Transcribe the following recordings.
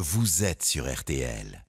vous êtes sur RTL.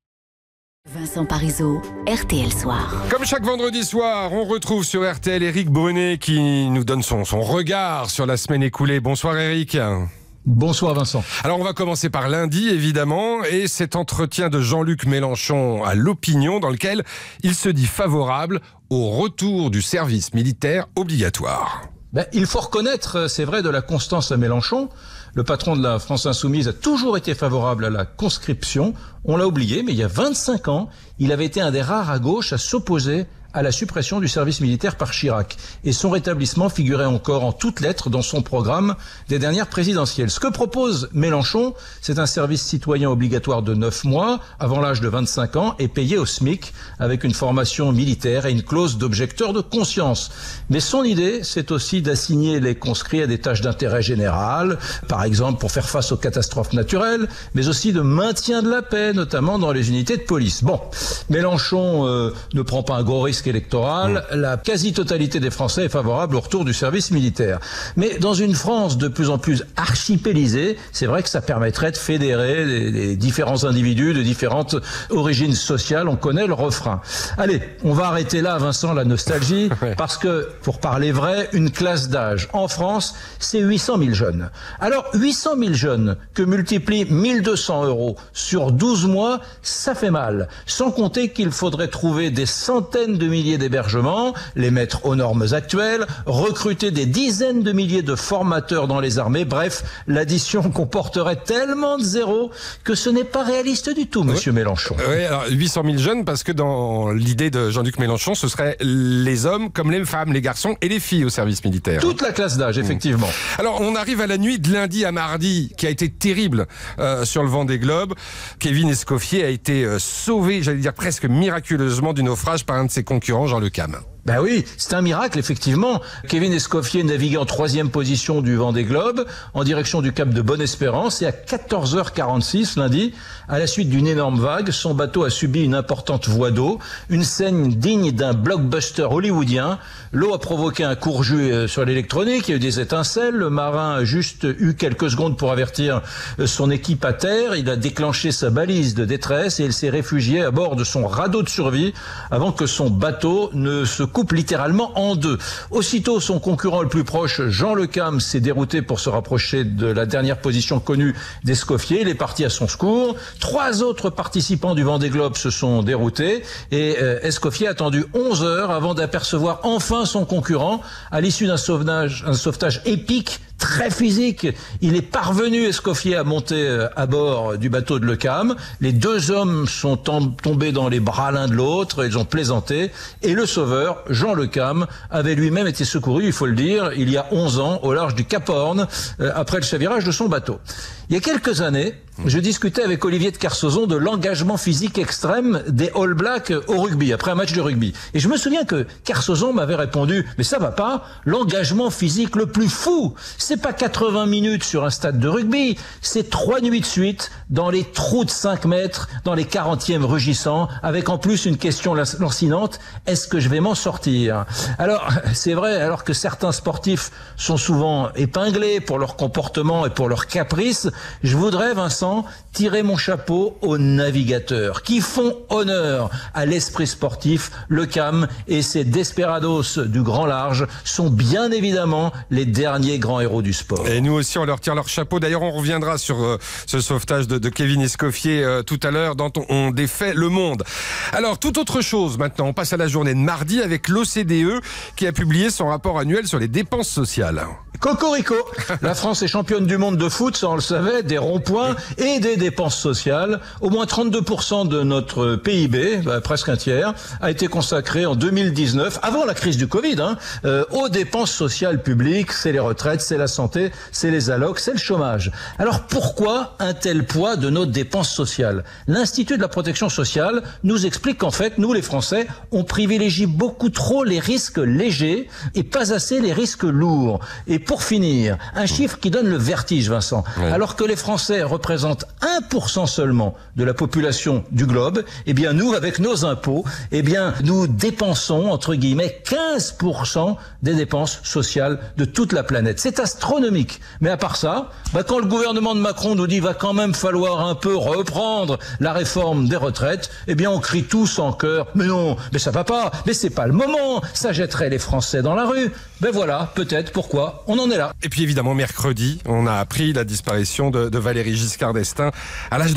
Vincent Parisot, RTL Soir. Comme chaque vendredi soir, on retrouve sur RTL Éric Brunet qui nous donne son regard sur la semaine écoulée. Bonsoir Éric. Bonsoir Vincent. Alors on va commencer par lundi évidemment et cet entretien de Jean-Luc Mélenchon à l'Opinion dans lequel il se dit favorable au retour du service militaire obligatoire. Il faut reconnaître, c'est vrai, de la constance à Mélenchon. Le patron de la France Insoumise a toujours été favorable à la conscription. On l'a oublié, mais il y a 25 ans, il avait été un des rares à gauche à s'opposer à la suppression du service militaire par Chirac. Et son rétablissement figurait encore en toutes lettres dans son programme des dernières présidentielles. Ce que propose Mélenchon, c'est un service citoyen obligatoire de 9 mois, avant l'âge de 25 ans, et payé au SMIC, avec une formation militaire et une clause d'objecteur de conscience. Mais son idée, c'est aussi d'assigner les conscrits à des tâches d'intérêt général, par exemple pour faire face aux catastrophes naturelles, mais aussi de maintien de la paix, notamment dans les unités de police. Bon, Mélenchon ne prend pas un gros risque électoral, la quasi-totalité des Français est favorable au retour du service militaire. Mais dans une France de plus en plus archipélisée, c'est vrai que ça permettrait de fédérer les différents individus de différentes origines sociales. On connaît le refrain. Allez, on va arrêter là, Vincent, la nostalgie, parce que, pour parler vrai, une classe d'âge en France, c'est 800 000 jeunes. Alors, 800 000 jeunes que multiplie 1200 € sur 12 mois, ça fait mal. Sans compter qu'il faudrait trouver des centaines de milliers d'hébergements, les mettre aux normes actuelles, recruter des dizaines de milliers de formateurs dans les armées. Bref, l'addition comporterait tellement de zéros que ce n'est pas réaliste du tout, monsieur Mélenchon. Oui, alors 800 000 jeunes, parce que dans l'idée de Jean-Luc Mélenchon, ce seraient les hommes comme les femmes, les garçons et les filles au service militaire. Toute la classe d'âge, effectivement. Alors, on arrive à la nuit de lundi à mardi, qui a été terrible sur le Vendée Globe. Kevin Escoffier a été sauvé, j'allais dire presque miraculeusement, du naufrage par un de ses concurrents, Jean Le Cam. Ben oui, c'est un miracle, effectivement. Kevin Escoffier naviguait en 3e position du Vendée Globe, en direction du cap de Bonne-Espérance, et à 14h46 lundi, à la suite d'une énorme vague, son bateau a subi une importante voie d'eau, une scène digne d'un blockbuster hollywoodien. L'eau a provoqué un court-jus sur l'électronique, il y a eu des étincelles, le marin a juste eu quelques secondes pour avertir son équipe à terre, il a déclenché sa balise de détresse et il s'est réfugié à bord de son radeau de survie avant que son bateau ne se coupe littéralement en deux. Aussitôt, son concurrent le plus proche, Jean Le Cam, s'est dérouté pour se rapprocher de la dernière position connue d'Escoffier. Il est parti à son secours. 3 autres participants du Vendée Globe se sont déroutés et Escoffier a attendu 11 heures avant d'apercevoir enfin son concurrent. À l'issue d'un sauvetage épique, très physique, il est parvenu, Escoffier, à monter à bord du bateau de Le Cam. Les 2 hommes sont tombés dans les bras l'un de l'autre, ils ont plaisanté, et le sauveur, Jean Le Cam, avait lui-même été secouru, il faut le dire, il y a 11 ans, au large du Cap Horn, après le chavirage de son bateau. Il y a quelques années, je discutais avec Olivier de Kersauzon de l'engagement physique extrême des All Blacks au rugby, après un match de rugby. Et je me souviens que Kersauzon m'avait répondu, mais ça va pas, l'engagement physique le plus fou, c'est pas 80 minutes sur un stade de rugby, c'est 3 nuits de suite, dans les trous de 5 mètres, dans les 40e rugissants, avec en plus une question lancinante, est-ce que je vais m'en sortir? Alors, c'est vrai, alors que certains sportifs sont souvent épinglés pour leur comportement et pour leur caprice, je voudrais, Vincent, tirer mon chapeau aux navigateurs qui font honneur à l'esprit sportif. Le Cam et ses desperados du grand large sont bien évidemment les derniers grands héros du sport. Et nous aussi, on leur tire leur chapeau. D'ailleurs, on reviendra sur ce sauvetage de Kevin Escoffier tout à l'heure dans On défait le monde. Alors, toute autre chose maintenant. On passe à la journée de mardi avec l'OCDE qui a publié son rapport annuel sur les dépenses sociales. Cocorico, la France est championne du monde de foot, ça on le savait, des ronds-points et des dépenses sociales. Au moins 32% de notre PIB, presque un tiers, a été consacré en 2019, avant la crise du Covid, aux dépenses sociales publiques. C'est les retraites, c'est la santé, c'est les allocs, c'est le chômage. Alors pourquoi un tel poids de nos dépenses sociales? L'Institut de la protection sociale nous explique qu'en fait, nous les Français, on privilégie beaucoup trop les risques légers et pas assez les risques lourds. Et pour finir, un chiffre qui donne le vertige, Vincent. Oui. Alors que les Français représentent représente 1% seulement de la population du globe, eh bien nous, avec nos impôts, eh bien nous dépensons, entre guillemets, 15% des dépenses sociales de toute la planète. C'est astronomique. Mais à part ça, quand le gouvernement de Macron nous dit va quand même falloir un peu reprendre la réforme des retraites, eh bien on crie tous en chœur, mais non, mais ça va pas, mais c'est pas le moment, ça jetterait les Français dans la rue. Ben voilà, peut-être pourquoi on en est là. Et puis évidemment, mercredi, on a appris la disparition de Valéry Giscard d'Estaing à l'âge de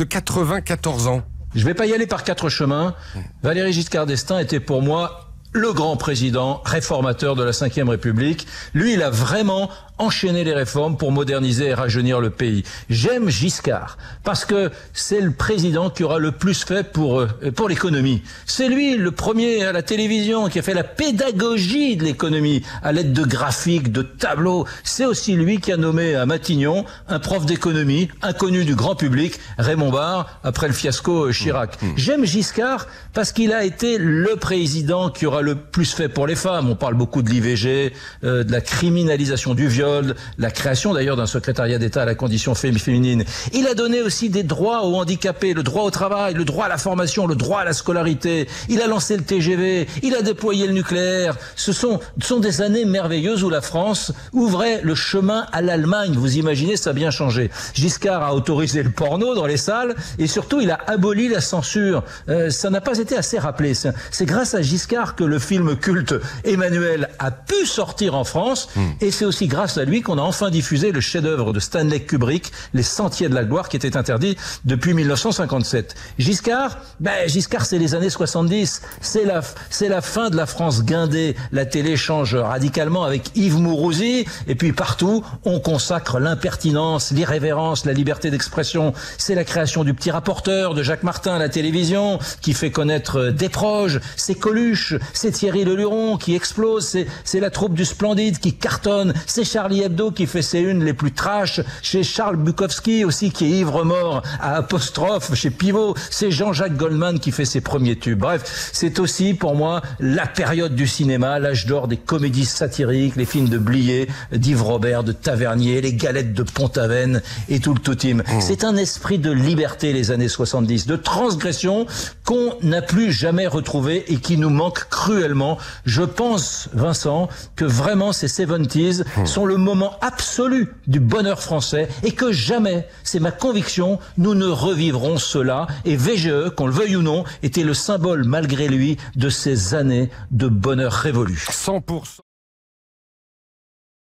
94 ans. Je vais pas y aller par 4 chemins. Valéry Giscard d'Estaing était pour moi le grand président réformateur de la Ve République. Lui, il a vraiment enchaîné les réformes pour moderniser et rajeunir le pays. J'aime Giscard parce que c'est le président qui aura le plus fait pour l'économie. C'est lui le premier à la télévision qui a fait la pédagogie de l'économie à l'aide de graphiques, de tableaux. C'est aussi lui qui a nommé à Matignon un prof d'économie inconnu du grand public, Raymond Barre, après le fiasco Chirac. J'aime Giscard parce qu'il a été le président qui aura le plus fait pour les femmes. On parle beaucoup de l'IVG, de la criminalisation du viol, la création d'ailleurs d'un secrétariat d'État à la condition féminine. Il a donné aussi des droits aux handicapés, le droit au travail, le droit à la formation, le droit à la scolarité. Il a lancé le TGV, il a déployé le nucléaire. Ce sont des années merveilleuses où la France ouvrait le chemin à l'Allemagne. Vous imaginez, ça a bien changé. Giscard a autorisé le porno dans les salles et surtout il a aboli la censure. Ça n'a pas été assez rappelé. C'est grâce à Giscard que le film culte Emmanuel a pu sortir en France et c'est aussi grâce à lui qu'on a enfin diffusé le chef-d'œuvre de Stanley Kubrick, Les Sentiers de la Gloire, qui était interdit depuis 1957. Giscard, c'est les années 70. C'est la fin de la France guindée. La télé change radicalement avec Yves Mourouzi. Et puis partout, on consacre l'impertinence, l'irrévérence, la liberté d'expression. C'est la création du Petit Rapporteur de Jacques Martin à la télévision, qui fait connaître Desproges. C'est Coluche, c'est Thierry Leluron qui explose. C'est la troupe du Splendide qui cartonne. C'est Charlie Hebdo qui fait ses unes les plus trash, chez Charles Bukowski aussi qui est ivre-mort à apostrophe, chez Pivot, c'est Jean-Jacques Goldman qui fait ses premiers tubes. Bref, c'est aussi pour moi la période du cinéma, l'âge d'or des comédies satiriques, les films de Blier, d'Yves Robert, de Tavernier, les galettes de Pont-Aven et tout le tout-team. C'est un esprit de liberté les années 70, de transgression qu'on n'a plus jamais retrouvé et qui nous manque cruellement. Je pense, Vincent, que vraiment ces 70s sont le moment absolu du bonheur français et que jamais, c'est ma conviction, nous ne revivrons cela. Et VGE, qu'on le veuille ou non, était le symbole malgré lui de ces années de bonheur révolu. 100%.